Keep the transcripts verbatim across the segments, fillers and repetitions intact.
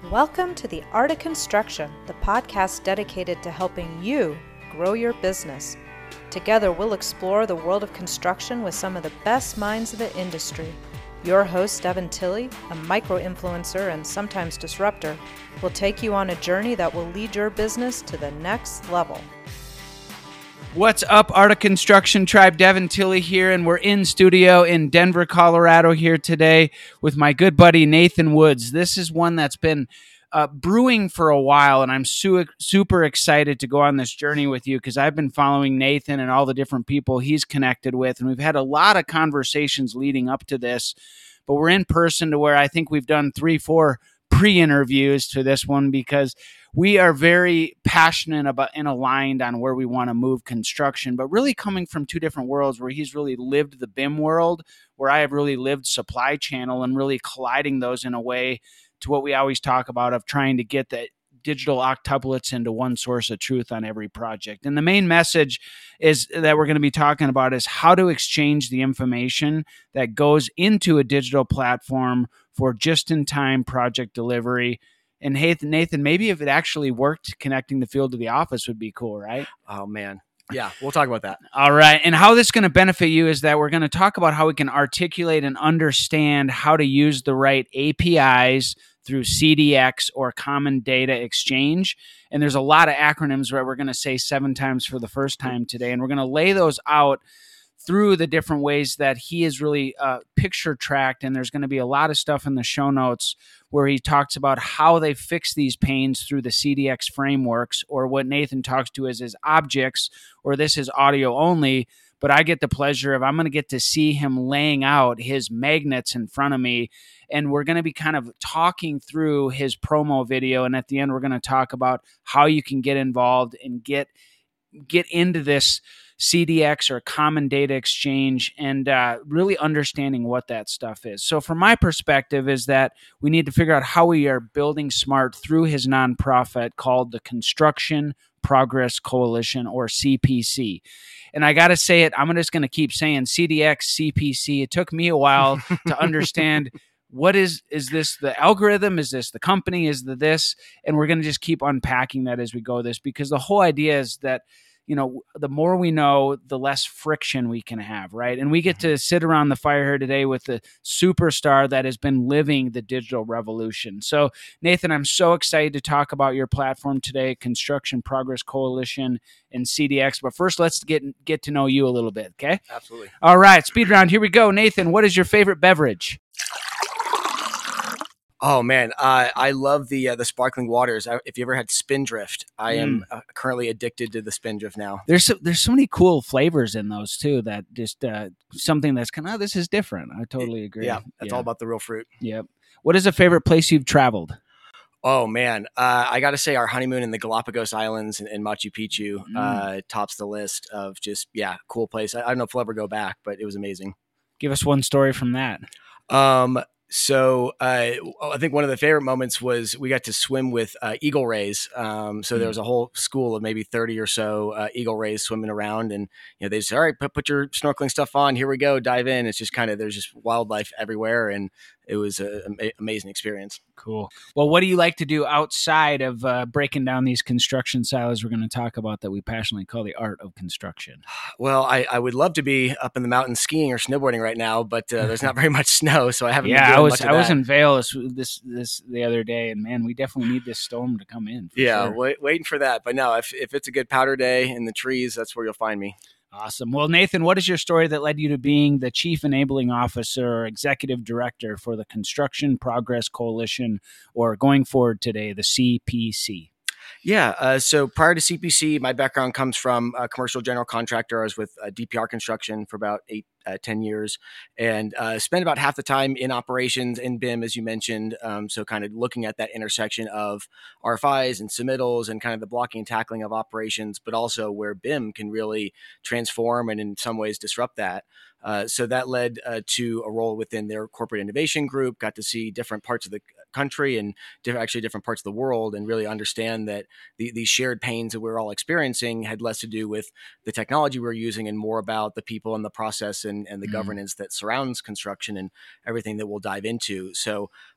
Welcome to The Art of Construction, the podcast dedicated to helping you grow your business. Together, we'll explore the world of construction with some of the best minds of the industry. Your host, Devin Tilley, a micro-influencer and sometimes disruptor, will take you on a journey that will lead your business to the next level. What's up, Art of Construction Tribe? Devin Tilley here, and we're in studio in Denver, Colorado here today with my good buddy Nathan Woods. This is one that's been uh, brewing for a while, and I'm su- super excited to go on this journey with you because I've been following Nathan and all the different people he's connected with, and we've had a lot of conversations leading up to this, but we're in person to where I think we've done three, four pre-interviews to this one because we are very passionate about and aligned on where we want to move construction, but really coming from two different worlds where he's really lived the B I M world, where I have really lived supply channel, and really colliding those in a way to what we always talk about of trying to get the digital octuplets into one source of truth on every project. And the main message is that we're going to be talking about is how to exchange the information that goes into a digital platform for just-in-time project delivery. And Nathan, Nathan, maybe if it actually worked, connecting the field to the office would be cool, right? Oh, man. Yeah, we'll talk about that. All right. And how this is going to benefit you is that we're going to talk about how we can articulate and understand how to use the right A P Is through C D X or Common Data Exchange. And there's a lot of acronyms that we're going to say seven times for the first time today. And we're going to lay those out through the different ways that he is really uh, picture tracked. And there's going to be a lot of stuff in the show notes where he talks about how they fix these pains through the C D X frameworks, or what Nathan talks to as his objects, or this is audio only. But I get the pleasure of, I'm going to get to see him laying out his magnets in front of me. And we're going to be kind of talking through his promo video. And at the end, we're going to talk about how you can get involved and get, get into this C D X or Common Data Exchange, and uh, really understanding what that stuff is. So from my perspective is that we need to figure out how we are building smart through his nonprofit called the Construction Progress Coalition, or C P C. And I got to say it, I'm just going to keep saying C D X, C P C. It took me a while to understand what is, is this the algorithm? Is this the company? Is the this? And we're going to just keep unpacking that as we go this, because the whole idea is that, you know, the more we know, the less friction we can have, right? And we get to sit around the fire here today with the superstar that has been living the digital revolution. So, Nathan, I'm so excited to talk about your platform today, Construction Progress Coalition and C D X. But first, let's get get to know you a little bit, okay? Absolutely. All right, speed round. Here we go. Nathan, what is your favorite beverage? Oh, man. Uh, I love the uh, the sparkling waters. I, if you ever had Spindrift, I mm. am uh, currently addicted to the Spindrift now. There's so, there's so many cool flavors in those, too, that just uh, something that's kind of, oh, this is different. I totally agree. Yeah, that's yeah. all about the real fruit. Yep. What is a favorite place you've traveled? Oh, man. Uh, I got to say our honeymoon in the Galapagos Islands in, in Machu Picchu mm. uh, tops the list of just, yeah, cool place. I, I don't know if we'll ever go back, but it was amazing. Give us one story from that. Um. So uh, I think one of the favorite moments was we got to swim with uh, eagle rays. Um, so mm-hmm. there was a whole school of maybe thirty or so uh, eagle rays swimming around, and you know they said, "All right, put put your snorkeling stuff on. Here we go, dive in." It's just kind of there's just wildlife everywhere, and it was an amazing experience. Cool. Well, what do you like to do outside of uh, breaking down these construction silos we're going to talk about that we passionately call the art of construction? Well, I, I would love to be up in the mountains skiing or snowboarding right now, but uh, there's not very much snow, so I haven't. Yeah, been doing I was much of I that. was in Vail this, this this the other day, and man, we definitely need this storm to come in. For yeah, sure. wait, waiting for that. But no, if if it's a good powder day in the trees, that's where you'll find me. Awesome. Well, Nathan, what is your story that led you to being the Chief Enabling Officer or Executive Director for the Construction Progress Coalition, or going forward today, the C P C? Yeah. Uh, so prior to C P C, my background comes from a commercial general contractor. I was with uh, D P R Construction for about eight, uh, ten years, and uh, spent about half the time in operations in B I M, as you mentioned. Um, so kind of looking at that intersection of R F Is and submittals and kind of the blocking and tackling of operations, but also where B I M can really transform and in some ways disrupt that. Uh, so that led uh, to a role within their corporate innovation group, got to see different parts of the country and different, actually different parts of the world, and really understand that the, these shared pains that we're all experiencing had less to do with the technology we're using and more about the people and the process and, and the mm. governance that surrounds construction and everything that we'll dive into. So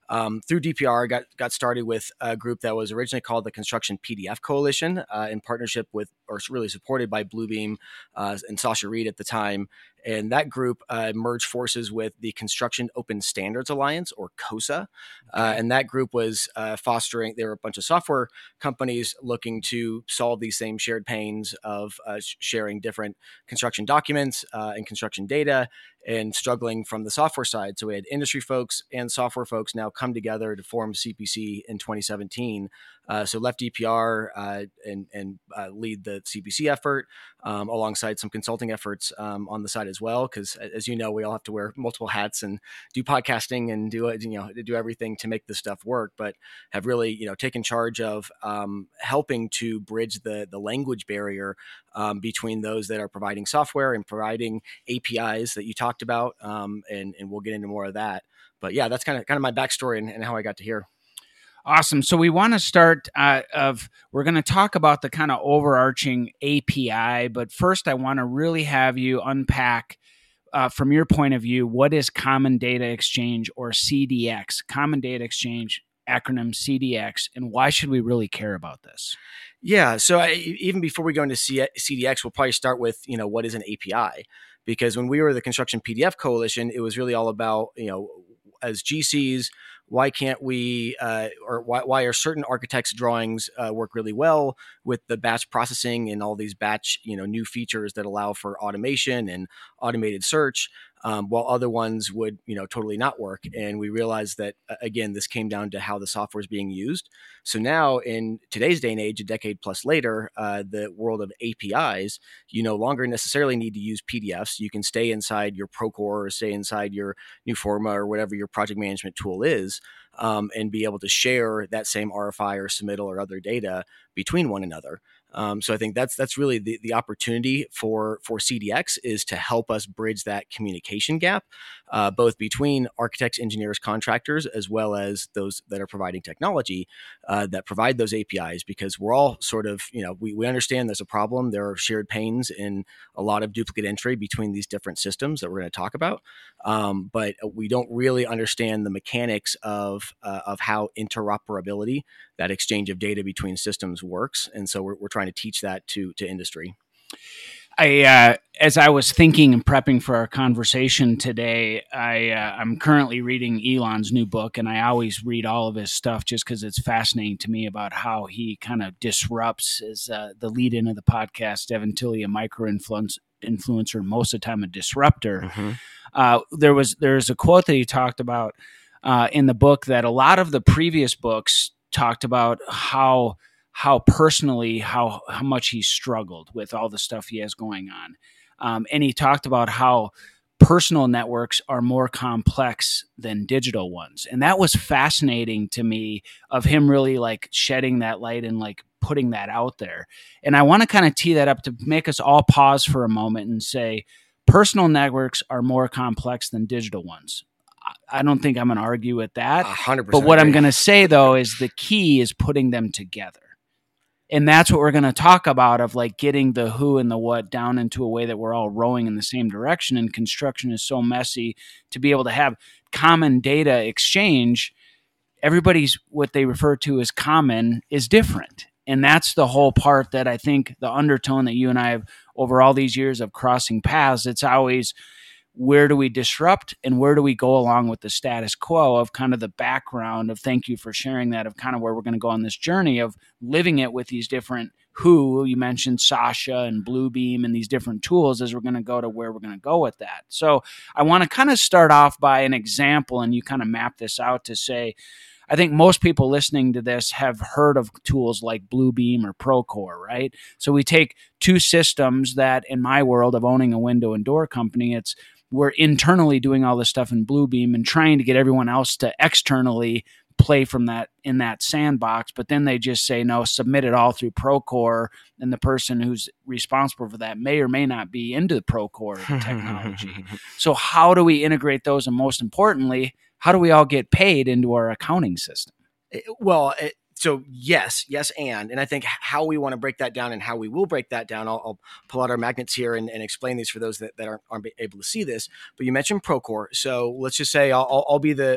Um, through D P R, I got, got started with a group that was originally called the Construction P D F Coalition, uh, in partnership with, or really supported by Bluebeam uh, and Sasha Reed at the time. And that group uh, merged forces with the Construction Open Standards Alliance, or COSA. Uh, and that group was uh, fostering, there were a bunch of software companies looking to solve these same shared pains of uh, sharing different construction documents uh, and construction data, and struggling from the software side. So we had industry folks and software folks now come together to form C P C in twenty seventeen. Uh, so left D P R uh, and, and uh, lead the C P C effort um, alongside some consulting efforts um, on the side as well. Because as you know, we all have to wear multiple hats and do podcasting and do you know do everything to make this stuff work. But have really you know taken charge of um, helping to bridge the the language barrier um, between those that are providing software and providing A P Is that you talked about. Um, and and we'll get into more of that. But yeah, that's kind of kind of my backstory and, and how I got to here. Awesome. So we want to start uh, of, we're going to talk about the kind of overarching A P I, but first I want to really have you unpack uh, from your point of view, what is Common Data Exchange, or C D X, Common Data Exchange, acronym C D X, and why should we really care about this? Yeah. So I, even before we go into C D X, we'll probably start with, you know, what is an A P I? Because when we were the Construction P D F Coalition, it was really all about, you know, as G Cs, why can't we, uh, or why, why are certain architects' drawings uh, work really well with the batch processing and all these batch, you know, new features that allow for automation and automated search, um, while other ones would, you know, totally not work. And we realized that, again, this came down to how the software is being used. So now in today's day and age, a decade plus later, uh, the world of A P Is, you no longer necessarily need to use P D Fs. You can stay inside your Procore or stay inside your Newforma or whatever your project management tool is, um, and be able to share that same R F I or submittal or other data between one another. Um, so I think that's that's really the, the opportunity for for C D X, is to help us bridge that communication gap, uh, both between architects, engineers, contractors, as well as those that are providing technology uh, that provide those A P Is, because we're all sort of, you know, we, we understand there's a problem. There are shared pains in a lot of duplicate entry between these different systems that we're going to talk about. Um, but we don't really understand the mechanics of uh, of how interoperability, that exchange of data between systems, works. And so we're, we're trying to teach that to to industry. I, uh, as I was thinking and prepping for our conversation today, I, uh, I'm currently reading Elon's new book, and I always read all of his stuff just because it's fascinating to me about how he kind of disrupts, as uh, the lead in of the podcast, Evan Tilley, a micro influence, influencer, most of the time a disruptor. Mm-hmm. Uh, there was there's a quote that he talked about uh, in the book that a lot of the previous books talked about how how personally, how, how much he struggled with all the stuff he has going on. Um, and he talked about how personal networks are more complex than digital ones. And that was fascinating to me, of him really like shedding that light and like putting that out there. And I want to kind of tee that up to make us all pause for a moment and say, personal networks are more complex than digital ones. I don't think I'm going to argue with that. one hundred percent But what agree. I'm going to say, though, is the key is putting them together. And that's what we're going to talk about, of like getting the who and the what down into a way that we're all rowing in the same direction. And construction is so messy, to be able to have common data exchange. Everybody's, what they refer to as common, is different. And that's the whole part that I think, the undertone that you and I have over all these years of crossing paths, it's always, where do we disrupt and where do we go along with the status quo, of kind of the background of, thank you for sharing that, of kind of where we're going to go on this journey of living it with these different who, you mentioned Sasha and Bluebeam and these different tools, as we're going to go to where we're going to go with that. So I want to kind of start off by an example, and you kind of map this out to say, I think most people listening to this have heard of tools like Bluebeam or Procore, right? So we take two systems that, in my world of owning a window and door company, it's we're internally doing all this stuff in Bluebeam and trying to get everyone else to externally play from that in that sandbox. But then they just say, no, submit it all through Procore. And the person who's responsible for that may or may not be into the Procore technology. So how do we integrate those? And most importantly, how do we all get paid into our accounting system? Well, it, so yes, yes, and and I think how we want to break that down and how we will break that down, I'll, I'll pull out our magnets here and, and explain these for those that, that aren't, aren't able to see this. But you mentioned Procore, so let's just say I'll, I'll be the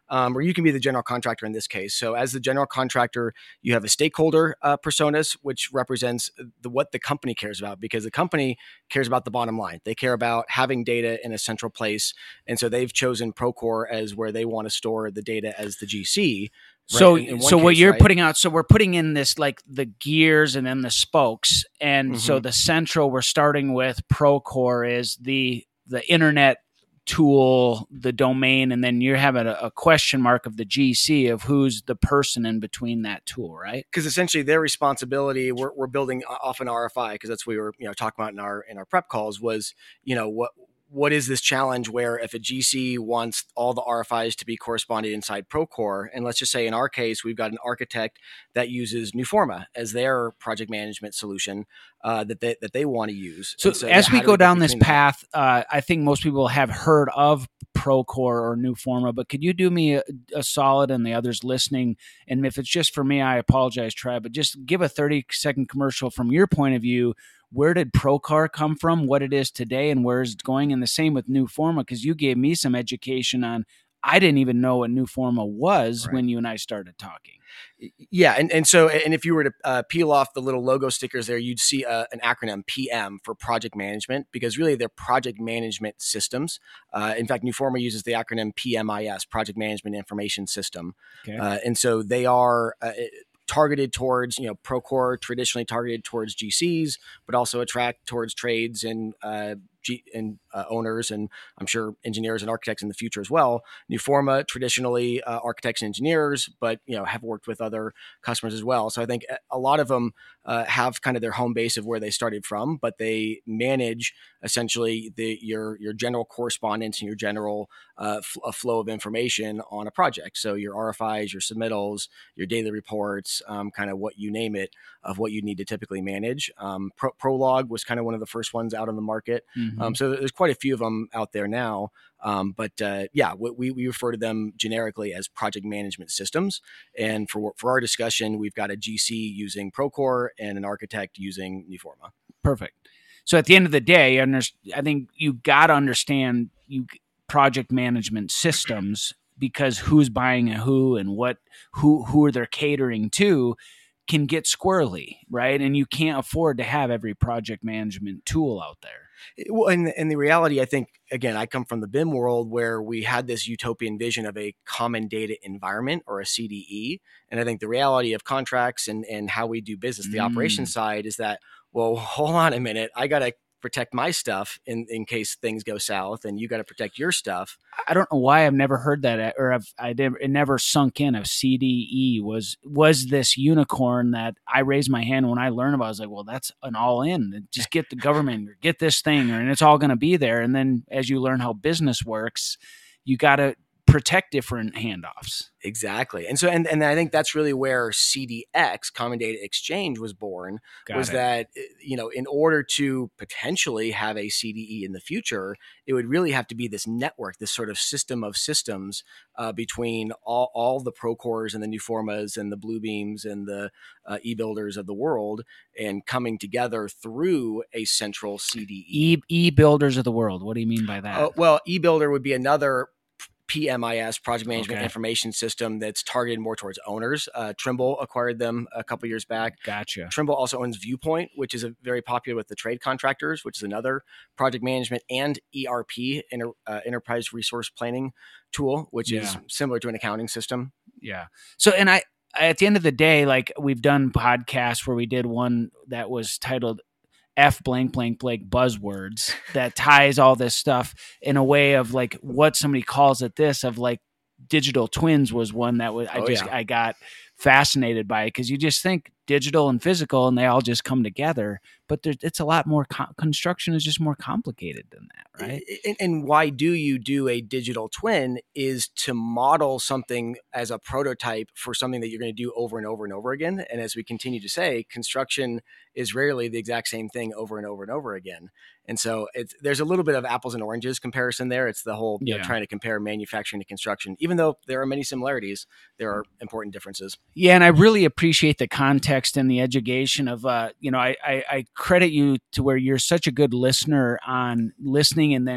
um, or you can be the general contractor in this case. So as the general contractor, you have a stakeholder uh, personas, which represents the, what the company cares about, because the company cares about the bottom line. They care about having data in a central place. And so they've chosen Procore as where they want to store the data as the G C. Right? So, in, in so case, what you're right? putting out, so we're putting in this, like the gears and then the spokes. And Mm-hmm. so the central, we're starting with Procore is the, the internet tool, the domain, and then you're having a, a question mark of the G C of who's the person in between that tool, right? Because essentially their responsibility, we're, we're building off an R F I, because that's what we were, you know, talking about in our in our prep calls, was, you know, what what is this challenge where if a G C wants all the R F Is to be corresponded inside Procore, and let's just say in our case, we've got an architect that uses Nuforma as their project management solution uh, that they, that they want to use. So, so as how we do go get down this between that? path, uh, I think most people have heard of Procore or Nuforma, but could you do me a, a solid and the others listening? And if it's just for me, I apologize, Trey, but just give a thirty second commercial from your point of view. Where did Procore come from, what it is today, and where is it going? And the same with Nuforma, because you gave me some education on, I didn't even know what Nuforma was Right. when you and I started talking. Yeah, and, and so and if you were to uh, peel off the little logo stickers there, you'd see uh, an acronym P M for project management, because really they're project management systems. Uh, in fact, Nuforma uses the acronym P M I S, Project Management Information System, Okay. uh, and so they are uh, targeted towards, you know, Procore traditionally targeted towards G Cs, but also attract towards trades and uh, G- and uh, owners, and I'm sure engineers and architects in the future as well. Nuforma traditionally uh, architects and engineers, but you know have worked with other customers as well. So I think a lot of them uh, have kind of their home base of where they started from, but they manage essentially the your your general correspondence and your general uh, f- a flow of information on a project. So your R F Is, your submittals, your daily reports, um, kind of what you name it, of what you need to typically manage. Um, Pro- Prolog was kind of one of the first ones out on the market. Mm-hmm. Um, so there's quite a few of them out there now. Um, but uh, yeah, we, we refer to them generically as project management systems. And for for our discussion, we've got a G C using Procore and an architect using Nuforma. Perfect. So at the end of the day, I think you got to understand you project management systems, because who's buying a who and what who who are they catering to can get squirrely, right? And you can't afford to have every project management tool out there. Well, and, and the reality, I think, again, I come from the B I M world where we had this utopian vision of a common data environment, or a C D E. And I think the reality of contracts and, and how we do business, the Mm. operations side, is that, well, hold on a minute, I got to protect my stuff in, in case things go south, and you got to protect your stuff. I don't know why I've never heard that, or I've, I did, it never sunk in. Of C D E was was this unicorn that I raised my hand when I learned about. I was like, well, that's an all in. Just get the government, or get this thing, or, and it's all going to be there. And then as you learn how business works, you got to protect different handoffs. Exactly. And so, and, and I think that's really where C D X, Common Data Exchange, was born, Got was it. that, you know, in order to potentially have a C D E in the future, it would really have to be this network, this sort of system of systems uh, between all, all the Procores and the Nuformas and the Bluebeams and the uh, e-builders of the world, and coming together through a central C D E. E, e-builders of the world. What do you mean by that? Uh, well, e-builder would be another P M I S, Project Management Okay. Information System, that's targeted more towards owners. Uh, Trimble acquired them a couple years back. Gotcha. Trimble also owns Viewpoint, which is a very popular with the trade contractors, which is another project management and E R P, inter, uh, enterprise resource planning tool, which Yeah. is similar to an accounting system. Yeah. So, and I, at the end of the day, like we've done podcasts where we did one that was titled F blank blank blank buzzwords that ties all this stuff in a way of like what somebody calls it, this of like digital twins was one that was, I Oh, just, yeah. I got fascinated by it, because you just think digital and physical and they all just come together, but there, it's a lot more, co- construction is just more complicated than that, right? And, and why do you do a digital twin is to model something as a prototype for something that you're going to do over and over and over again. And as we continue to say, construction is rarely the exact same thing over and over and over again. And so it's, there's a little bit of apples and oranges comparison there. It's the whole, you Yeah. know, trying to compare manufacturing to construction. Even though there are many similarities, there are important differences. Yeah, and I really appreciate the context and the education of, uh, you know, I, I, I credit you to where you're such a good listener on listening and then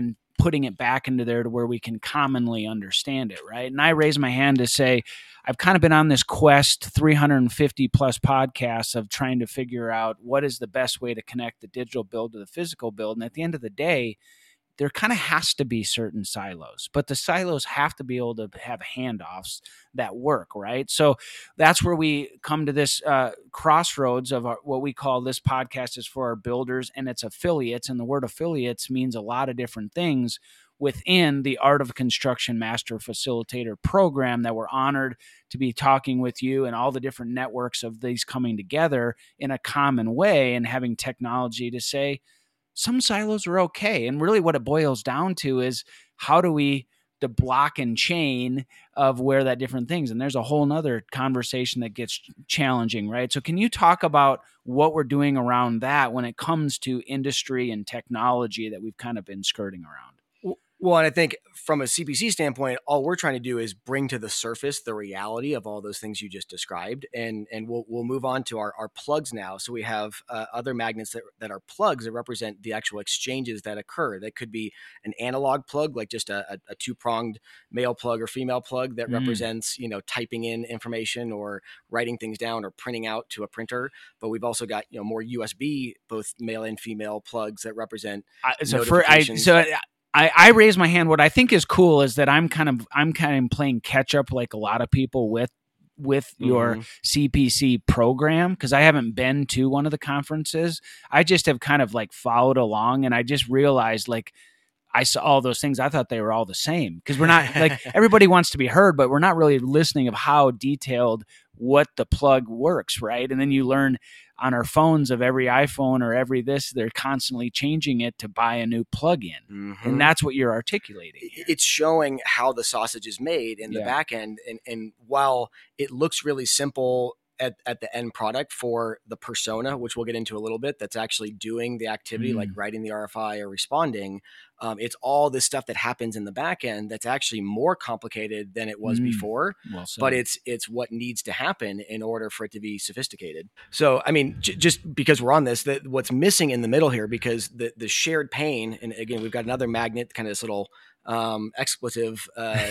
putting it back into there to where we can commonly understand it, right? And I raise my hand to say, I've kind of been on this quest, three hundred fifty plus podcasts of trying to figure out what is the best way to connect the digital build to the physical build. And at the end of the day, there kind of has to be certain silos, but the silos have to be able to have handoffs that work, right? So that's where we come to this uh, crossroads of our, what we call this podcast is for our builders and its affiliates. And the word affiliates means a lot of different things within the Art of Construction Master Facilitator program that we're honored to be talking with you and all the different networks of these coming together in a common way and having technology to say, some silos are okay. And really what it boils down to is how do we the block and chain of where that different things. And there's a whole nother conversation that gets challenging, right? So can you talk about what we're doing around that when it comes to industry and technology that we've kind of been skirting around? Well, and I think from a C P C standpoint, all we're trying to do is bring to the surface the reality of all those things you just described. And and we'll we'll move on to our, our plugs now. So we have uh, other magnets that, that are plugs that represent the actual exchanges that occur. That could be an analog plug, like just a, a, a two-pronged male plug or female plug that mm. represents, you know, typing in information or writing things down or printing out to a printer. But we've also got, you know, more U S B, both male and female plugs that represent uh, so notifications. For, I, so I, I, I raise my hand. What I think is cool is that I'm kind of I'm kind of playing catch up like a lot of people with with your mm-hmm. C P C program because I haven't been to one of the conferences. I just have kind of like followed along, and I just realized like I saw all those things. I thought they were all the same because we're not like everybody wants to be heard, but we're not really listening of how detailed what the plug works, right? And then you learn on our phones of every iPhone or every this, they're constantly changing it to buy a new plug-in. Mm-hmm. And that's what you're articulating here. It's showing how the sausage is made in the yeah. back end. And, and while it looks really simple at, at the end product for the persona, which we'll get into a little bit, that's actually doing the activity, mm. like writing the R F I or responding. Um, it's all this stuff that happens in the back end that's actually more complicated than it was mm. before, well but it's it's what needs to happen in order for it to be sophisticated. So, I mean, j- just because we're on this, that what's missing in the middle here, because the, the shared pain, and again, we've got another magnet, kind of this little um expletive uh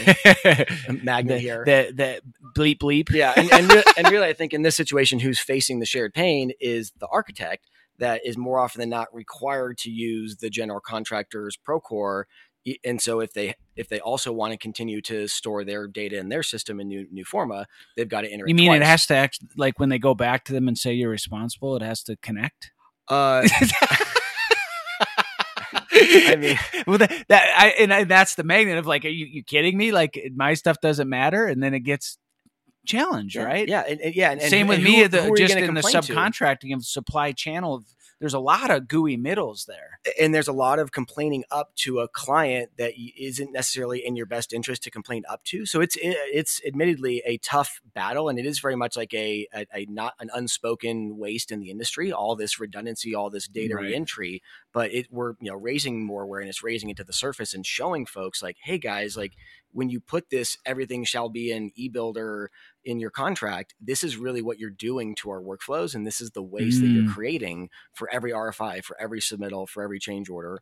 magnet the, here the the bleep bleep yeah and and, re- and really I think in this situation who's facing the shared pain is the architect that is more often than not required to use the general contractor's Procore. And so if they if they also want to continue to store their data in their system in new Newforma, they've got to enter you it mean twice. It has to act like when they go back to them and say you're responsible, it has to connect uh I mean, well, that, that I, and I, that's the magnet of like, are you, you kidding me? Like my stuff doesn't matter, and then it gets challenged, yeah, right? Yeah, and, and yeah. And, Same and with who, me, the, who just in the subcontracting to? of supply channel. There's a lot of gooey middles there, and there's a lot of complaining up to a client that isn't necessarily in your best interest to complain up to. So it's it's admittedly a tough battle, and it is very much like a, a, a not an unspoken waste in the industry. All this redundancy, all this data right. reentry, but it we're you know raising more awareness, raising it to the surface, and showing folks like, hey guys, like when you put this, everything shall be in eBuilder in your contract, this is really what you're doing to our workflows. And this is the waste mm. that you're creating for every R F I, for every submittal, for every change order.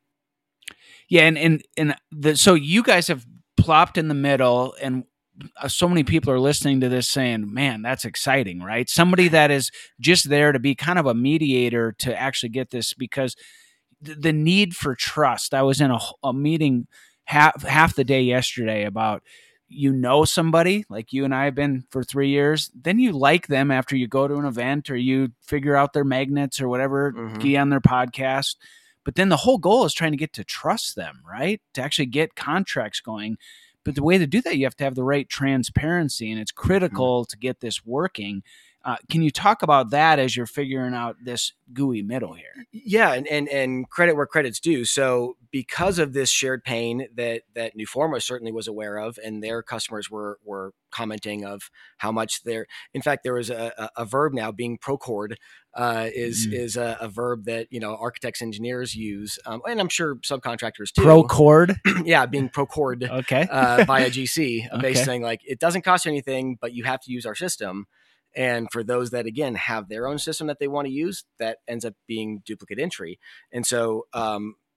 Yeah. And, and, and the, so you guys have plopped in the middle, and so many people are listening to this saying, man, that's exciting, right? Somebody that is just there to be kind of a mediator to actually get this, because the, the need for trust. I was in a, a meeting half, half the day yesterday about, you know, somebody like you and I have been for three years, then you like them after you go to an event or you figure out their magnets or whatever, mm-hmm. get on their podcast. But then the whole goal is trying to get to trust them, right? To actually get contracts going. But the way to do that, you have to have the right transparency, and it's critical mm-hmm. to get this working. Uh, can you talk about that as you're figuring out this gooey middle here? Yeah, and, and and credit where credit's due. So because of this shared pain that that Newforma certainly was aware of, and their customers were were commenting of how much they're. In fact, there was a, a, a verb now being procored uh, is mm. is a, a verb that you know architects, engineers use, um, and I'm sure subcontractors too. Procored, yeah, being procored okay. uh, by a G C, okay. basically saying like it doesn't cost you anything, but you have to use our system. And for those that, again, have their own system that they want to use, that ends up being duplicate entry. And so um,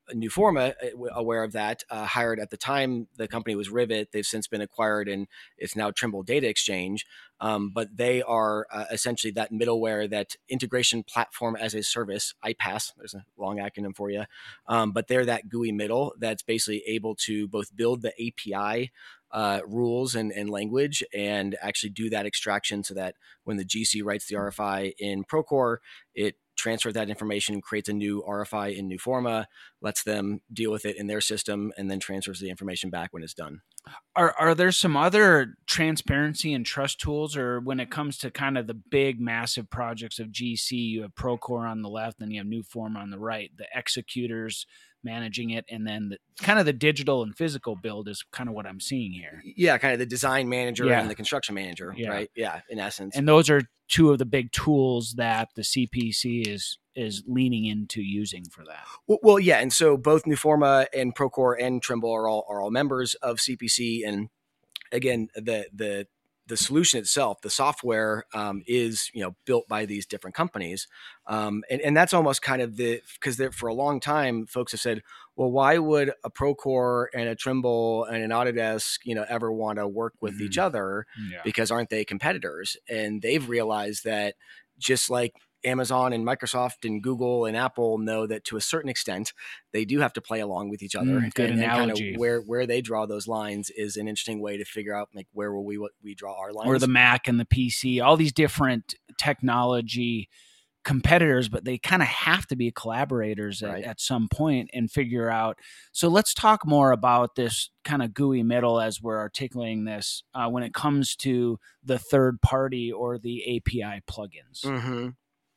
Newforma, aware of that, uh, hired at the time the company was Rivet. They've since been acquired, and it's now Trimble Data Exchange. Um, but they are uh, essentially that middleware, that integration platform as a service, I PaaS. There's a long acronym for you. Um, but they're that G U I middle that's basically able to both build the A P I uh, rules and, and language and actually do that extraction so that when the G C writes the R F I in Procore, it transfers that information, creates a new R F I in Newforma, lets them deal with it in their system, and then transfers the information back when it's done. Are are there some other transparency and trust tools, or when it comes to kind of the big, massive projects of G C, you have Procore on the left, and you have Newforma on the right, the executors managing it, and then the, kind of the digital and physical build is kind of what I'm seeing here. Yeah, kind of the design manager Yeah. and the construction manager, Yeah. right? Yeah, in essence. And those are two of the big tools that the C P C is is leaning into using for that. Well, well, yeah, and so both Newforma and Procore and Trimble are all are all members of C P C, and again, the the the solution itself, the software, um, is you know built by these different companies, um, and and that's almost kind of the because for a long time, folks have said, well, why would a Procore and a Trimble and an Autodesk, you know, ever want to work with mm-hmm. each other? Yeah. Because aren't they competitors? And they've realized that just like Amazon and Microsoft and Google and Apple know that to a certain extent, they do have to play along with each other. Mm, good and, analogy. And kind of where, where they draw those lines is an interesting way to figure out like where will we, what we draw our lines. Or the Mac and the P C, all these different technology competitors, but they kind of have to be collaborators at, right. at some point and figure out. So let's talk more about this kind of G U I middle as we're articulating this uh, when it comes to the third party or the A P I plugins. Mm-hmm.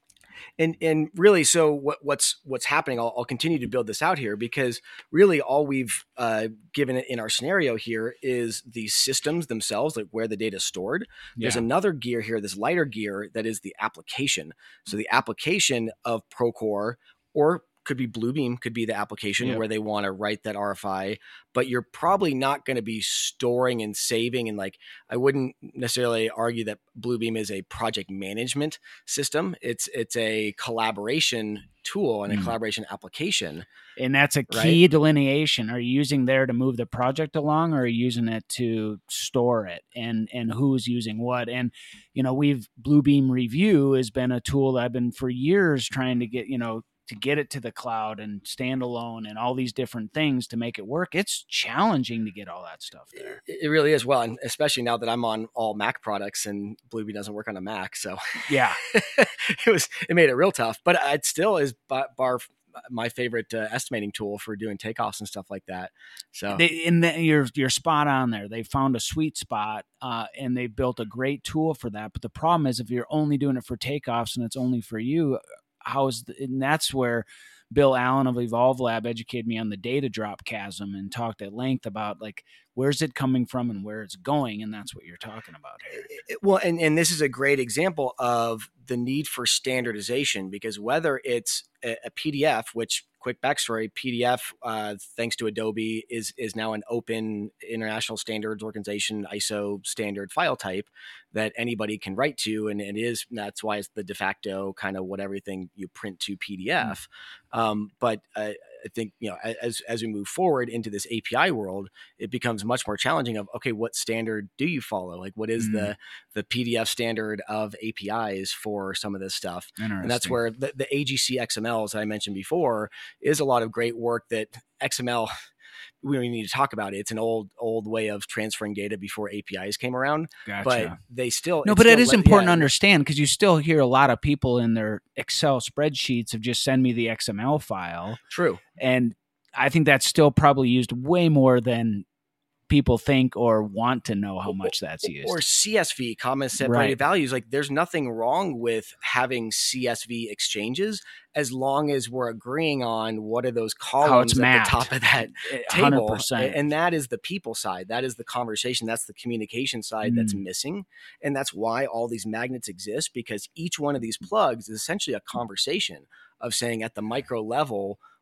And and really, so what, what's what's happening? I'll, I'll continue to build this out here because really all we've uh, given it in our scenario here is the systems themselves, like where the data is stored. Yeah. There's another gear here, this lighter gear that is the application. So the application of Procore or could be Bluebeam, could be the application yep. where they want to write that R F I, but you're probably not going to be storing and saving. And like, I wouldn't necessarily argue that Bluebeam is a project management system. It's, it's a collaboration tool and a mm. collaboration application. And that's a key right? delineation. Are you using there to move the project along, or are you using it to store it, and, and who's using what? And, you know, we've Bluebeam Review has been a tool that I've been for years trying to get, you know, to get it to the cloud and standalone and all these different things to make it work. It's challenging to get all that stuff there. It really is. Well, and especially now that I'm on all Mac products and Bluebeam doesn't work on a Mac. So yeah, it was, it made it real tough, but it still is bar my favorite uh, estimating tool for doing takeoffs and stuff like that. So they, and the, you're, you're spot on there. They found a sweet spot uh, and they built a great tool for that. But the problem is if you're only doing it for takeoffs and it's only for you, how's the, and that's where Bill Allen of Evolve Lab educated me on the data drop chasm and talked at length about like where's it coming from and where it's going, and that's what you're talking about here. Well, and, and this is a great example of the need for standardization, because whether it's a, a P D F, which quick backstory, P D F, uh, thanks to Adobe, is is now an open international standards organization, I S O standard file type that anybody can write to, and it is that's why it's the de facto kind of what everything you print to P D F. Mm. Um, but uh, I think you know as as we move forward into this A P I world, it becomes much more challenging. Of okay, what standard do you follow? Like, what is mm. the the P D F standard of A P Is for some of this stuff? And that's where the, the A G C X M Ls that I mentioned before is a lot of great work that X M L. We don't even need to talk about it. It's an old, old way of transferring data before A P Is came around. Gotcha. But they still no, but still it is let, important yeah. to understand, because you still hear a lot of people in their Excel spreadsheets of just send me the X M L file. True, and I think that's still probably used way more than people think or want to know how much that's used. Or C S V, comma separated right. values. Like there's nothing wrong with having C S V exchanges as long as we're agreeing on what are those columns at mapped. the top of that table. one hundred percent. And that is the people side. That is the conversation. That's the communication side mm. that's missing. And that's why all these magnets exist, because each one of these plugs is essentially a conversation of saying at the micro level,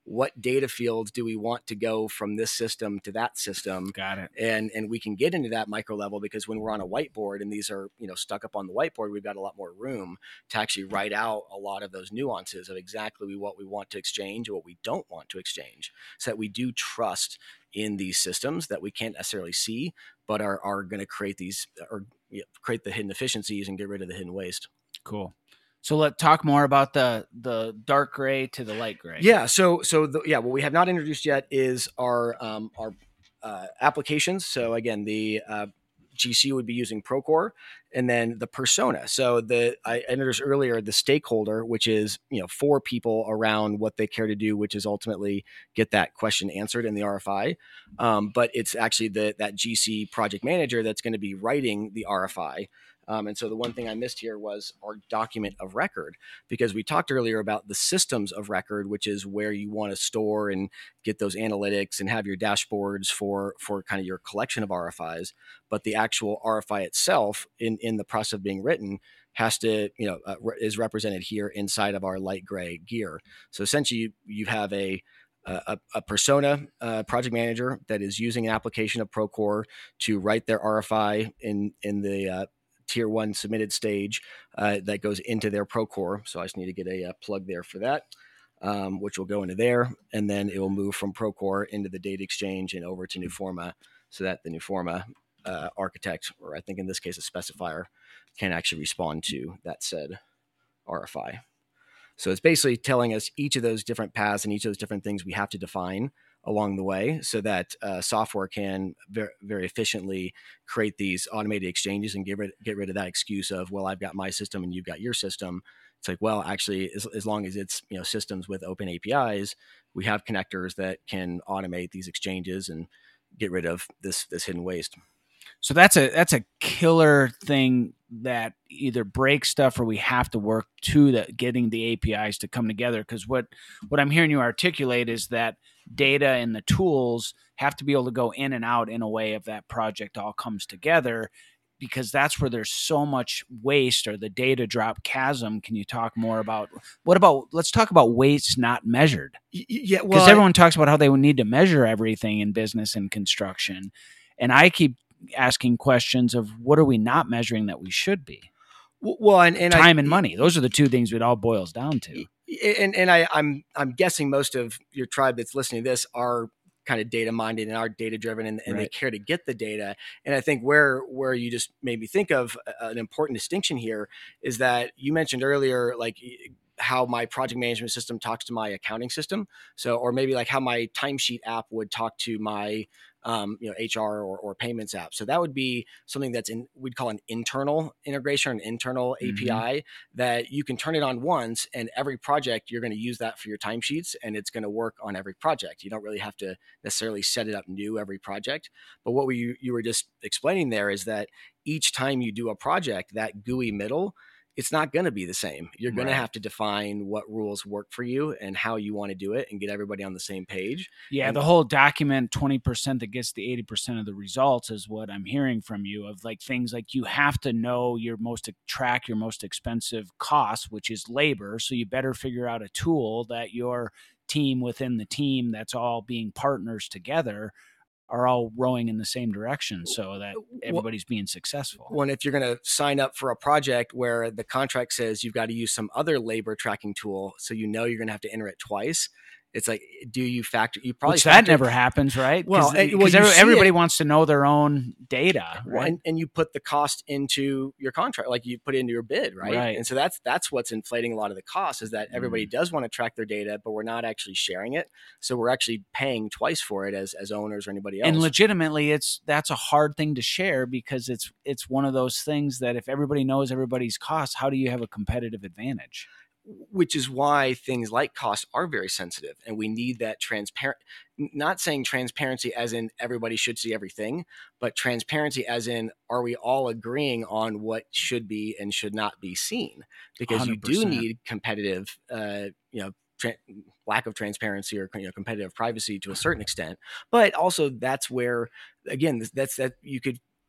what data fields do we want to go from this system to that system. Got it. And and we can get into that micro level because when we're on a whiteboard and these are, you know, stuck up on the whiteboard, we've got a lot more room to actually write out a lot of those nuances of exactly what we want to exchange and what we don't want to exchange, so that we do trust in these systems that we can't necessarily see, but are, are going to create these or you know, create the hidden efficiencies and get rid of the hidden waste. Cool. So let's talk more about the the dark gray to the light gray. Yeah. So so the, yeah, what we have not introduced yet is our um, our uh, applications. So again, the uh, G C would be using Procore, and then the persona. So the I introduced earlier the stakeholder, which is, you know, four people around what they care to do, which is ultimately get that question answered in the R F I. Um, but it's actually the that G C project manager that's going to be writing the R F I. Um, and so the one thing I missed here was our document of record, because we talked earlier about the systems of record, which is where you want to store and get those analytics and have your dashboards for, for kind of your collection of R F Is. But the actual R F I itself in, in the process of being written has to, you know, uh, is represented here inside of our light gray gear. So essentially you, you have a, A, a persona uh, project manager that is using an application of Procore to write their R F I in, in the uh, tier one submitted stage uh, that goes into their Procore. So I just need to get a, a plug there for that, um, which will go into there. And then it will move from Procore into the data exchange and over to Nuforma, so that the Nuforma uh, architect, or I think in this case a specifier, can actually respond to that said R F I. So it's basically telling us each of those different paths and each of those different things we have to define along the way, so that uh, software can very, very efficiently create these automated exchanges and get rid, get rid of that excuse of, well, I've got my system and you've got your system. It's like, well, actually, as, as long as it's, you know, systems with open A P Is, we have connectors that can automate these exchanges and get rid of this this hidden waste. So that's a that's a killer thing that either breaks stuff or we have to work to the, getting the A P Is to come together. Because what what I'm hearing you articulate is that data and the tools have to be able to go in and out in a way if that project all comes together, because that's where there's so much waste, or the data drop chasm. Can you talk more about what about, let's talk about waste not measured. Yeah, well, because everyone talks about how they would need to measure everything in business and construction. And I keep asking questions of what are we not measuring that we should be? Well, and, and time I, and money. Those are the two things it all boils down to. And and I, I'm I'm guessing most of your tribe that's listening to this are kind of data minded and are data driven, and, and right. they care to get the data. And I think where where you just made me think of an important distinction here is that you mentioned earlier, like how my project management system talks to my accounting system. So, or maybe like how my timesheet app would talk to my Um, you know, H R or, or payments app. So that would be something that's in, we'd call an internal integration, an internal mm-hmm. A P I that you can turn it on once, and every project you're going to use that for your timesheets, and it's going to work on every project. You don't really have to necessarily set it up new every project. But what we, you were just explaining there is that each time you do a project, that G U I middle, it's not going to be the same. You're going right. to have to define what rules work for you and how you want to do it and get everybody on the same page. Yeah, and the whole document twenty percent that gets the eighty percent of the results is what I'm hearing from you, of like things like you have to know your most, track your most expensive cost, which is labor. So you better figure out a tool that your team within the team that's all being partners together are all rowing in the same direction so that everybody's being successful. Well, if you're going to sign up for a project where the contract says you've got to use some other labor tracking tool, so you know you're going to have to enter it twice, it's like, do you factor? You probably Which factor, that never happens, right? Well, because well, every, everybody it. wants to know their own data, right? And, and you put the cost into your contract, like you put it into your bid, right? right? And so that's that's what's inflating a lot of the costs, is that everybody mm. does want to track their data, but we're not actually sharing it. So we're actually paying twice for it as as owners or anybody else. And legitimately, it's that's a hard thing to share, because it's it's one of those things that if everybody knows everybody's costs, how do you have a competitive advantage? Which is why things like cost are very sensitive, and we need that transparent, not saying transparency as in everybody should see everything, but transparency as in, are we all agreeing on what should be and should not be seen? Because one hundred percent. You do need competitive, uh, you know, tra- lack of transparency or, you know, competitive privacy to a certain extent, but also that's where, again, that's that you could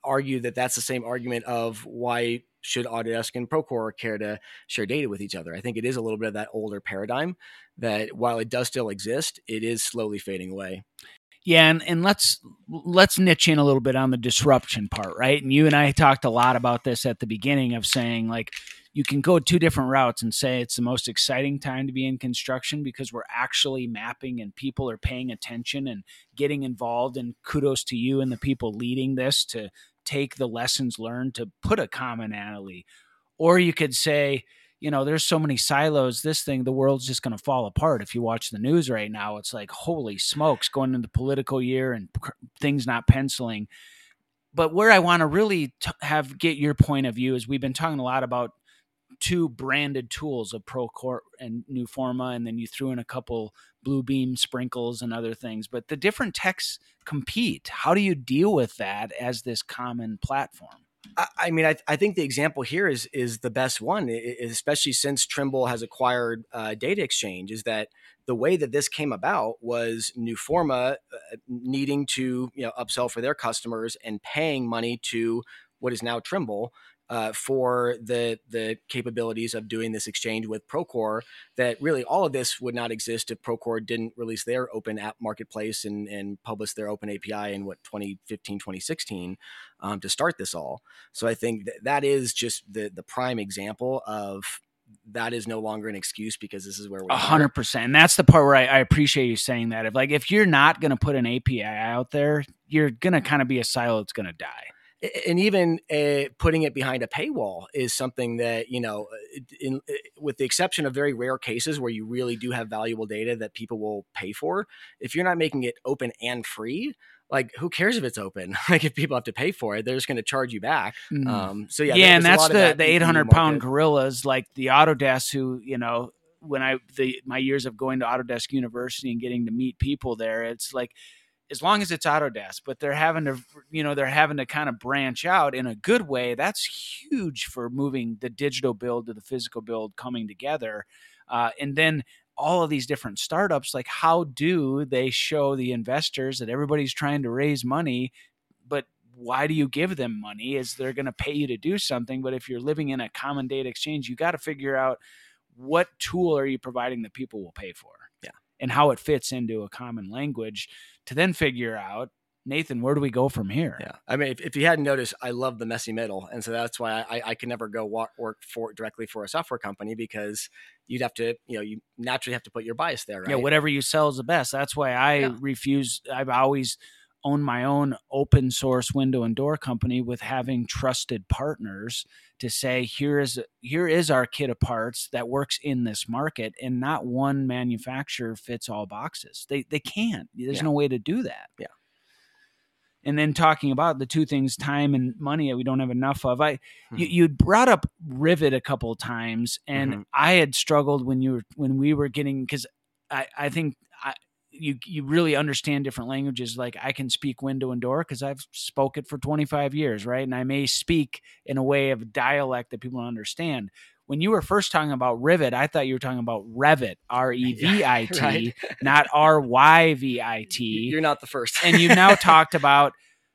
argue that that's the same argument of why should Autodesk and Procore care to share data with each other. I think it is a little bit of that older paradigm that while it does still exist, it is slowly fading away. Yeah, and, and let's let's niche in a little bit on the disruption part, right? And you and I talked a lot about this at the beginning of saying, like, you can go two different routes and say it's the most exciting time to be in construction because we're actually mapping and people are paying attention and getting involved, and kudos to you and the people leading this to take the lessons learned to put a commonality. Or you could say, you know, there's so many silos, this thing, the world's just going to fall apart. If you watch the news right now, it's like, holy smokes, going into the political year and p- things not penciling. But where I want to really t- have get your point of view is we've been talking a lot about two branded tools of Procore and Newforma, and then you threw in a couple Bluebeam sprinkles and other things. But the different techs compete. How do you deal with that as this common platform? I mean, I, I think the example here is is the best one, especially since Trimble has acquired uh, Data Exchange, is that the way that this came about was Newforma uh, needing to you know upsell for their customers and paying money to what is now Trimble uh, for the the capabilities of doing this exchange with Procore. That really all of this would not exist if Procore didn't release their open app marketplace and, and publish their open A P I in what twenty fifteen, twenty sixteen um, to start this all. So I think that, that is just the the prime example of that is no longer an excuse because this is where we're a hundred percent. And that's the part where I, I appreciate you saying that. If like if you're not going to put an A P I out there, you're going to kind of be a silo that's going to die. And even uh, putting it behind a paywall is something that, you know, in, in, with the exception of very rare cases where you really do have valuable data that people will pay for, if you're not making it open and free, like who cares if it's open? Like if people have to pay for it, they're just going to charge you back. Mm. Um, so yeah, yeah, and that's the, that the eight hundred pound gorillas like the Autodesk who, you know, when I, the, my years of going to Autodesk University and getting to meet people there, it's like, as long as it's Autodesk, but they're having to, you know, they're having to kind of branch out in a good way. That's huge for moving the digital build to the physical build coming together. Uh, and then all of these different startups, like how do they show the investors that everybody's trying to raise money, but why do you give them money? Is they're going to pay you to do something. But if you're living in a common data exchange, you got to figure out what tool are you providing that people will pay for. Yeah. And how it fits into a common language to then figure out, Nathan, where do we go from here? Yeah. I mean, if, if you hadn't noticed, I love the messy middle. And so that's why I, I can never go work, work for directly for a software company because you'd have to, you know, you naturally have to put your bias there, right? Yeah, whatever you sell is the best. That's why I yeah. refuse. I've always owned my own open source window and door company with having trusted partners to say, here is here is our kit of parts that works in this market, and not one manufacturer fits all boxes. They they can't. There's yeah. no way to do that. Yeah. And then talking about the two things, time and money, that we don't have enough of. I mm-hmm. you you brought up Rivet a couple of times, and mm-hmm. I had struggled when you were when we were getting because I I think I. You you really understand different languages. Like I can speak window and door because I've spoke it for twenty-five years, right? And I may speak in a way of dialect that people don't understand. When you were first talking about Rivet, I thought you were talking about Revit, R E V I T, right. not R Y V I T. You're not the first. And you've now talked about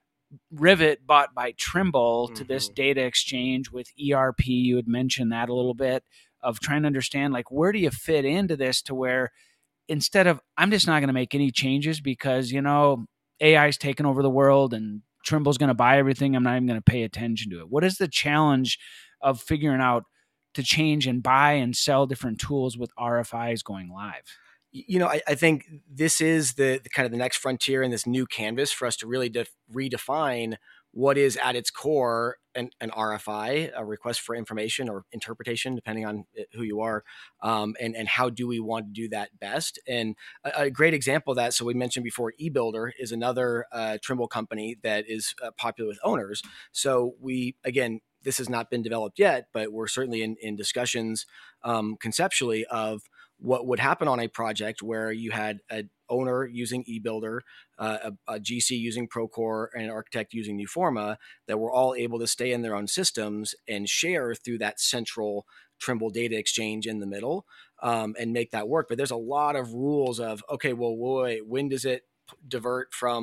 Rivet bought by Trimble to mm-hmm. this data exchange with E R P. You had mentioned that a little bit of trying to understand, like, where do you fit into this to where instead of, I'm just not going to make any changes because, you know, A I is taking over the world and Trimble's going to buy everything. I'm not even going to pay attention to it. What is the challenge of figuring out to change and buy and sell different tools with R F Is going live? You know, I, I think this is the, the kind of the next frontier in this new canvas for us to really def- redefine what is at its core an, an R F I, a request for information or interpretation, depending on who you are, um, and, and how do we want to do that best. And a, a great example of that, so we mentioned before, eBuilder is another uh, Trimble company that is uh, popular with owners. So we, again, this has not been developed yet, but we're certainly in, in discussions um, conceptually of what would happen on a project where you had an owner using eBuilder, uh, a, a G C using Procore, and an architect using Newforma, that were all able to stay in their own systems and share through that central Trimble data exchange in the middle um, and make that work. But there's a lot of rules of, okay, well, wait, when does it divert from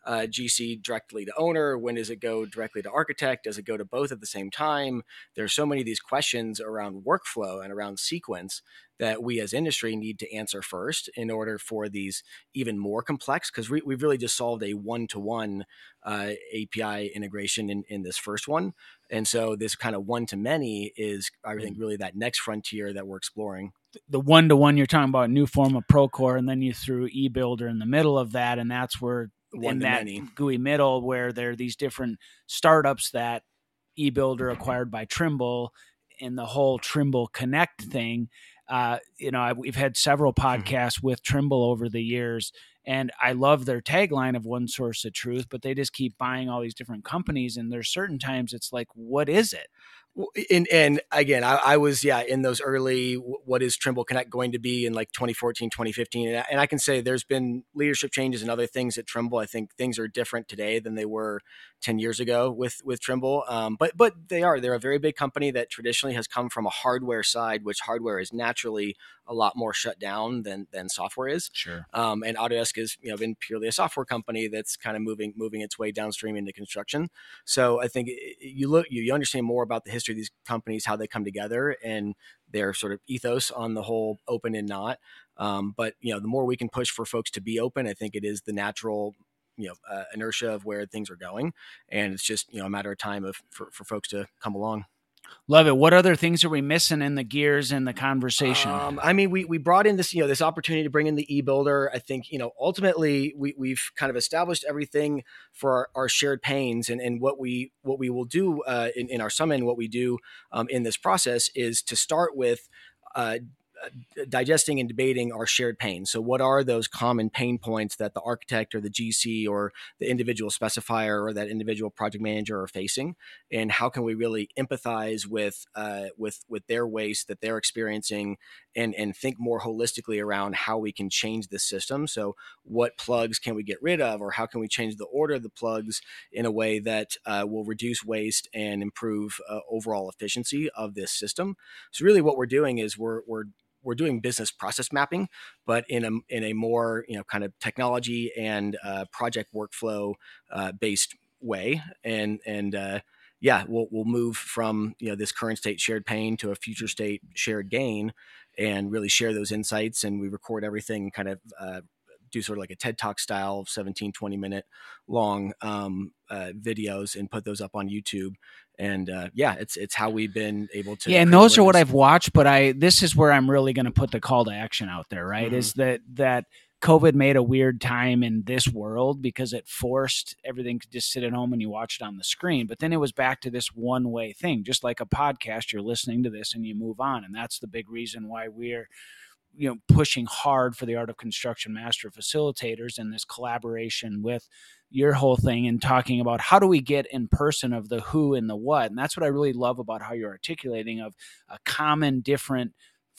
uh, G C directly to owner? When does it go directly to architect? Does it go to both at the same time? There's so many of these questions around workflow and around sequence that we as industry need to answer first in order for these even more complex, because we, we've really just solved a one-to-one uh, A P I integration in, in this first one. And so this kind of one-to-many is, I think, really that next frontier that we're exploring. The one-to-one, you're talking about a new form of Procore, and then you threw eBuilder in the middle of that, and that's where in that G U I middle where there are these different startups that eBuilder acquired by Trimble and the whole Trimble Connect thing. Uh, you know, I've, we've had several podcasts with Trimble over the years, and I love their tagline of one source of truth, but they just keep buying all these different companies. And there's certain times it's like, what is it? And, and again, I, I was, yeah, in those early, what is Trimble Connect going to be in like twenty fourteen, twenty fifteen. And I, and I can say there's been leadership changes and other things at Trimble. I think things are different today than they were ten years ago with, with Trimble. Um, but, but they are, they're a very big company that traditionally has come from a hardware side, which hardware is naturally a lot more shut down than, than software is. Sure. Um, and Autodesk has, you know, been purely a software company that's kind of moving, moving its way downstream into construction. So I think you look, you, you understand more about the history of these companies, how they come together, and their sort of ethos on the whole open and not. Um, but, you know, the more we can push for folks to be open, I think it is the natural, you know, uh, inertia of where things are going. And it's just, you know, a matter of time of for, for folks to come along. Love it. What other things are we missing in the gears and the conversation? Um, I mean, we we brought in this, you know, this opportunity to bring in the eBuilder. I think, you know, ultimately we we've kind of established everything for our, our shared pains, and, and what we what we will do uh, in, in our summit, and what we do um, in this process is to start with uh, digesting and debating our shared pain. So what are those common pain points that the architect or the G C or the individual specifier or that individual project manager are facing? And how can we really empathize with uh, with with their waste that they're experiencing, and, and think more holistically around how we can change the system? So what plugs can we get rid of, or how can we change the order of the plugs in a way that uh, will reduce waste and improve uh, overall efficiency of this system? So really what we're doing is we're we're we're doing business process mapping, but in a in a more, you know, kind of technology and uh, project workflow uh, based way. And and uh, yeah, we'll we'll move from, you know, this current state shared pain to a future state shared gain, and really share those insights. And we record everything, kind of uh, do sort of like a TED Talk style, seventeen, twenty minute long um, uh, videos, and put those up on YouTube. And uh, yeah, it's it's how we've been able to. Yeah, and those are what I've watched. But I this is where I'm really going to put the call to action out there. Right, mm-hmm. Is that that COVID made a weird time in this world because it forced everything to just sit at home and you watch it on the screen. But then it was back to this one way thing, just like a podcast. You're listening to this and you move on, and that's the big reason why we're, you know, pushing hard for the Art of Construction Master Facilitators and this collaboration with your whole thing, and talking about how do we get in person of the who and the what. And that's what I really love about how you're articulating of a common different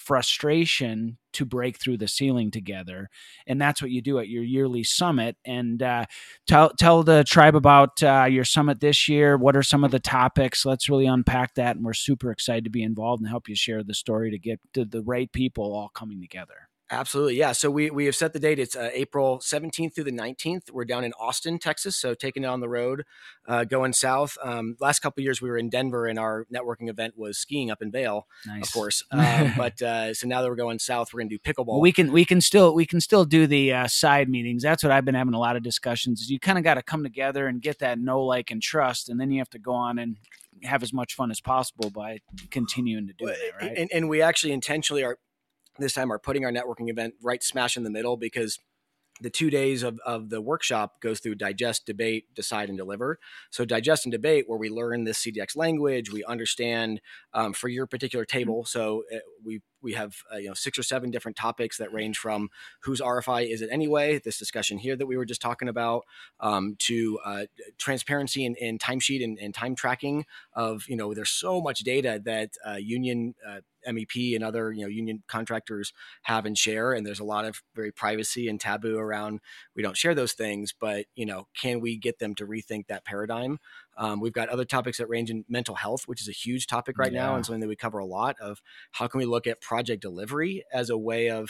frustration to break through the ceiling together. And that's what you do at your yearly summit. And uh, tell tell the tribe about uh, your summit this year. What are some of the topics? Let's really unpack that. And we're super excited to be involved and help you share the story to get to the right people all coming together. Absolutely. Yeah. So we, we have set the date. It's uh, April seventeenth through the nineteenth. We're down in Austin, Texas. So taking it on the road, uh, going south. Um, last couple of years we were in Denver, and our networking event was skiing up in Vail, nice. Of course. Um, but uh, so now that we're going south, we're going to do pickleball. Well, we can we can still we can still do the uh, side meetings. That's what I've been having a lot of discussions. Is you kind of got to come together and get that know, like, and trust, and then you have to go on and have as much fun as possible by continuing to do it. Right. And, and we actually intentionally are. This time are putting our networking event right smash in the middle, because the two days of, of the workshop goes through digest, debate, decide, and deliver. So digest and debate, where we learn this C D X language, we understand um, for your particular table. So uh, we we have uh, you know six or seven different topics that range from whose R F I is it anyway, this discussion here that we were just talking about, um, to uh, transparency and, and timesheet and, and time tracking of, you know, there's so much data that uh, union uh, M E P and other, you know, union contractors have and share. And there's a lot of very privacy and taboo around, we don't share those things, but, you know, can we get them to rethink that paradigm? Um, we've got other topics that range in mental health, which is a huge topic right yeah. now, and something that we cover a lot of. How can we look at project delivery as a way of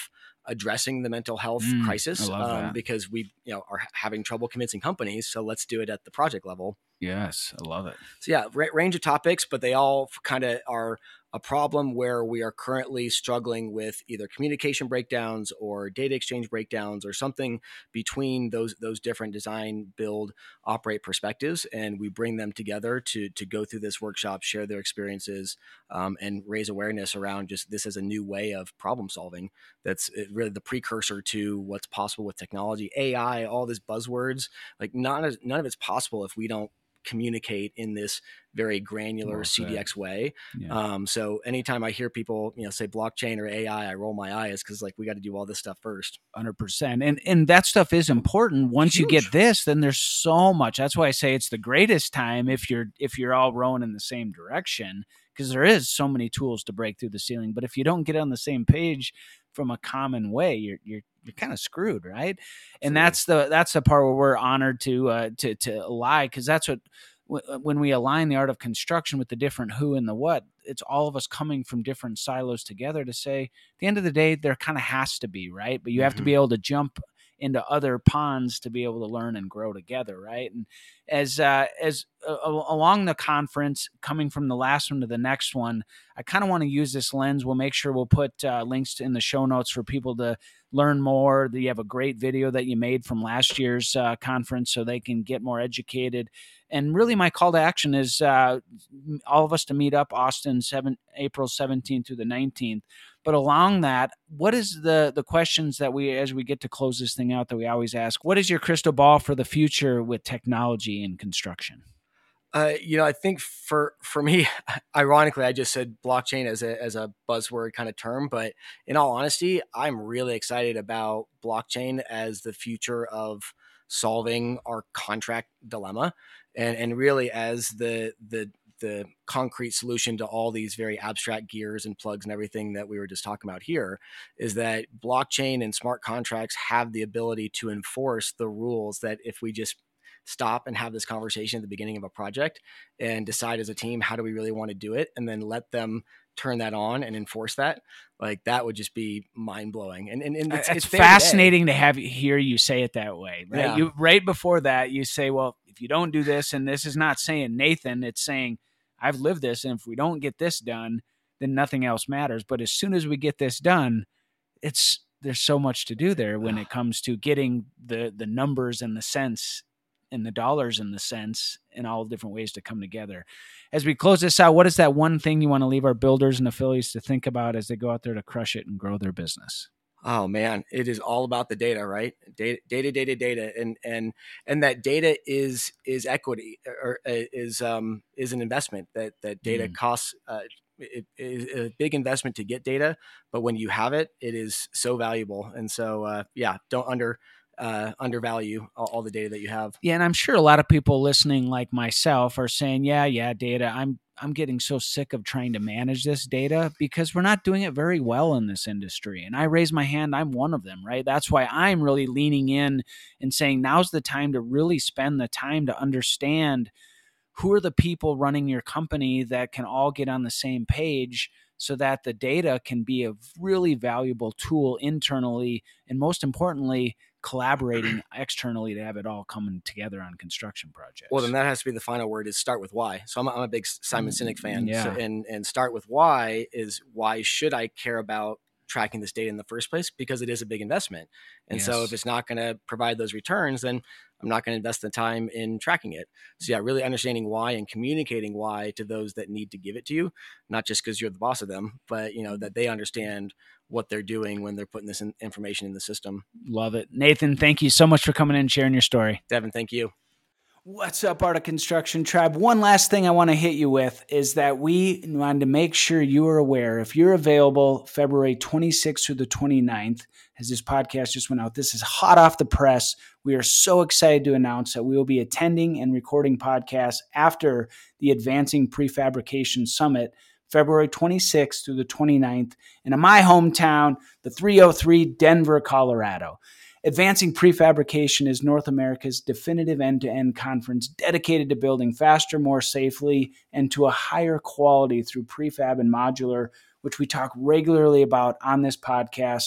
addressing the mental health Mm, crisis I love um, that. because we you know are having trouble convincing companies. So let's do it at the project level. Yes, I love it. So yeah, ra- range of topics, but they all kind of are a problem where we are currently struggling with either communication breakdowns or data exchange breakdowns or something between those those different design, build, operate perspectives, and we bring them together to to go through this workshop, share their experiences, um, and raise awareness around just this as a new way of problem solving. That's really the precursor to what's possible with technology, A I, all these buzzwords. Like none of, none of it's possible if we don't communicate in this very granular Well C D X way. Yeah. Um, so anytime I hear people, you know, say blockchain or A I, I roll my eyes because like we got to do all this stuff first. one hundred percent. And and that stuff is important. Once Huge. you get this, then there's so much. That's why I say it's the greatest time if you're if you're all rowing in the same direction, because there is so many tools to break through the ceiling. But if you don't get on the same page from a common way, you're you're you're kind of screwed, right? And Absolutely. that's the that's the part where we're honored to uh, to to ally, because that's what when we align the art of construction with the different who and the what, it's all of us coming from different silos together to say, at the end of the day, there kind of has to be, right? But you have Mhm. to be able to jump into other ponds to be able to learn and grow together, right? And as uh, as uh, along the conference, coming from the last one to the next one, I kind of want to use this lens. We'll make sure we'll put uh, links in the show notes for people to learn more. You have a great video that you made from last year's uh, conference so they can get more educated. And really my call to action is uh, all of us to meet up Austin, seven, April seventeenth through the nineteenth. But along that, what is the the questions that we, as we get to close this thing out, that we always ask? What is your crystal ball for the future with technology in construction? Uh, you know, I think for for me, ironically, I just said blockchain as a as a buzzword kind of term, but in all honesty, I'm really excited about blockchain as the future of solving our contract dilemma, and and really as the the the concrete solution to all these very abstract gears and plugs and everything that we were just talking about here, is that blockchain and smart contracts have the ability to enforce the rules that if we just stop and have this conversation at the beginning of a project and decide as a team, how do we really want to do it? And then let them turn that on and enforce that. Like that would just be mind blowing. And, and, and it's, it's, it's fascinating to have you hear you say it that way, right? Yeah. You right before that, you say, well, if you don't do this, and this is not saying Nathan, it's saying I've lived this. And if we don't get this done, then nothing else matters. But as soon as we get this done, it's, there's so much to do there when it comes to getting the, the numbers and the cents and the dollars and the cents and all different ways to come together. As we close this out, what is that one thing you want to leave our builders and affiliates to think about as they go out there to crush it and grow their business? Oh man, it is all about the data, right? Data, data, data, data, and and and that data is is equity or is um is an investment. That that data mm. costs. Uh, it is a big investment to get data, but when you have it, it is so valuable. And so, uh, yeah, don't under. Uh, undervalue all, all the data that you have. Yeah, and I'm sure a lot of people listening, like myself, are saying, "Yeah, yeah, data. I'm I'm getting so sick of trying to manage this data because we're not doing it very well in this industry." And I raise my hand. I'm one of them, right? That's why I'm really leaning in and saying now's the time to really spend the time to understand who are the people running your company that can all get on the same page, so that the data can be a really valuable tool internally, and most importantly, collaborating externally to have it all coming together on construction projects. Well, then that has to be the final word, is start with why. So I'm, I'm a big Simon Sinek fan. Yeah. So, and, and start with why is why should I care about tracking this data in the first place? Because it is a big investment. And yes. So if it's not going to provide those returns, then I'm not going to invest the time in tracking it. So yeah, really understanding why and communicating why to those that need to give it to you, not just because you're the boss of them, but you know, that they understand what they're doing when they're putting this in information in the system. Love it. Nathan, thank you so much for coming in and sharing your story. Devin, thank you. What's up, Art of Construction Tribe? One last thing I want to hit you with is that we wanted to make sure you are aware, if you're available February twenty-sixth through the twenty-ninth, as this podcast just went out, this is hot off the press. We are so excited to announce that we will be attending and recording podcasts after the Advancing Prefabrication Summit, February twenty-sixth through the twenty-ninth, in my hometown, the three oh three Denver, Colorado. Advancing Prefabrication is North America's definitive end-to-end conference dedicated to building faster, more safely, and to a higher quality through prefab and modular, which we talk regularly about on this podcast.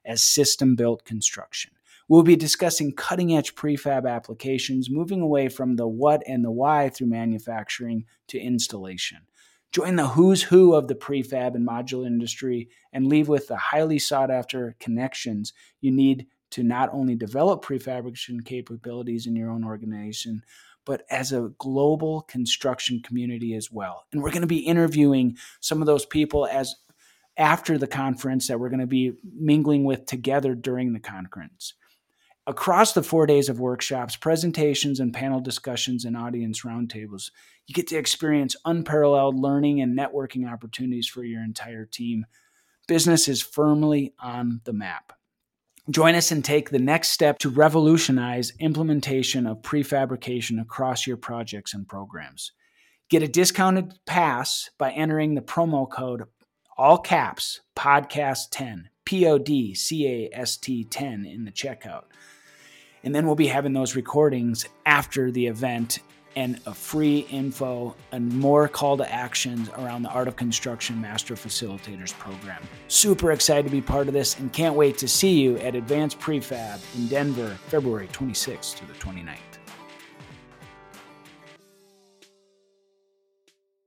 as system-built construction. We'll be discussing cutting-edge prefab applications, moving away from the what and the why through manufacturing to installation. Join the who's who of the prefab and modular industry and leave with the highly sought-after connections you need to not only develop prefabrication capabilities in your own organization, but as a global construction community as well. And we're going to be interviewing some of those people as after the conference that we're going to be mingling with together during the conference. Across the four days of workshops, presentations, and panel discussions and audience roundtables, you get to experience unparalleled learning and networking opportunities for your entire team. Business is firmly on the map. Join us and take the next step to revolutionize implementation of prefabrication across your projects and programs. Get a discounted pass by entering the promo code, all caps, podcast ten, P O D C A S T ten in the checkout. And then we'll be having those recordings after the event and a free info and more call to actions around the Art of Construction Master Facilitators program. Super excited to be part of this and can't wait to see you at Advanced Prefab in Denver, February twenty-sixth to the twenty-ninth.